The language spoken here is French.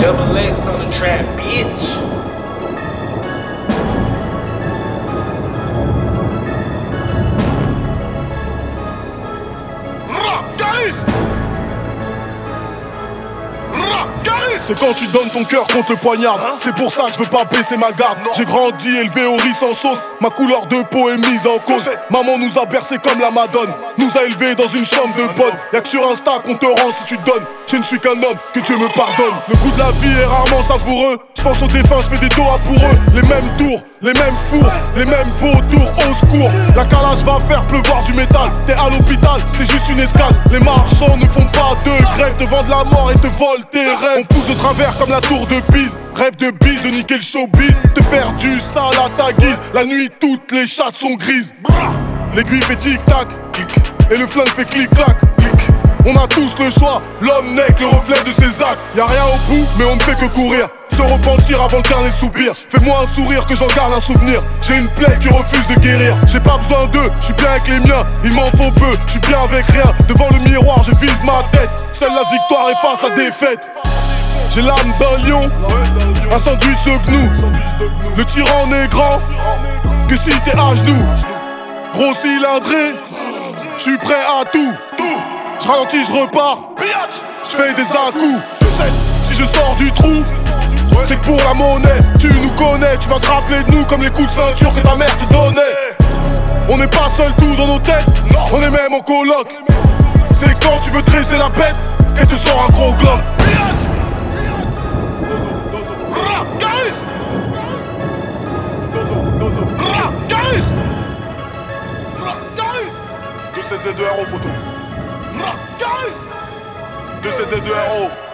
Double X on the trap, bitch. C'est quand tu donnes ton cœur qu'on te poignarde. C'est pour ça que je veux pas baisser ma garde. J'ai grandi élevé au riz sans sauce. Ma couleur de peau est mise en cause. Maman nous a bercés comme la Madone. Nous a élevés dans une chambre de bonne. Y'a que sur Insta qu'on te rend si tu donnes. Je ne suis qu'un homme, que Dieu me pardonne. Le goût de la vie est rarement savoureux. Je pense aux défunts, je fais des doigts pour eux. Les mêmes tours, les mêmes fours, les mêmes vautours, au secours. La calage va faire pleuvoir du métal. T'es à l'hôpital, c'est juste une escale. Les marchands ne font pas de grève. Te vendent la mort et te volent tes rêves. On pousse de travers comme la tour de Pise. Rêve de bise, de niquer le showbiz. Te faire du sale à ta guise. La nuit, toutes les chattes sont grises. L'aiguille fait tic-tac et le flingue fait clic-clac. On a tous le choix, l'homme n'est que le reflet de ses actes. Y'a rien au bout, mais on ne fait que courir. Se repentir avant le dernier soupir. Fais-moi un sourire que j'en garde un souvenir. J'ai une plaie qui refuse de guérir. J'ai pas besoin d'eux, je suis bien avec les miens. Il m'en faut peu, je suis bien avec rien. Devant le miroir, je vise ma tête. Seule la victoire efface la défaite. J'ai l'âme d'un lion, un sandwich de gnou. Le tyran n'est grand que si t'es à genoux. Gros cylindré, je suis prêt à tout. Je ralentis, je repars, je fais des à-coups. Si je sors du trou, c'est que pour la monnaie. Tu nous connais, tu vas te rappeler de nous comme les coups de ceinture que ta mère te donnait. On n'est pas seul tout dans nos têtes, on est même en coloc. C'est quand tu veux dresser la bête et te sort un gros globe. De 7 Z2 RO, poteau. 2 7 Z2 RO.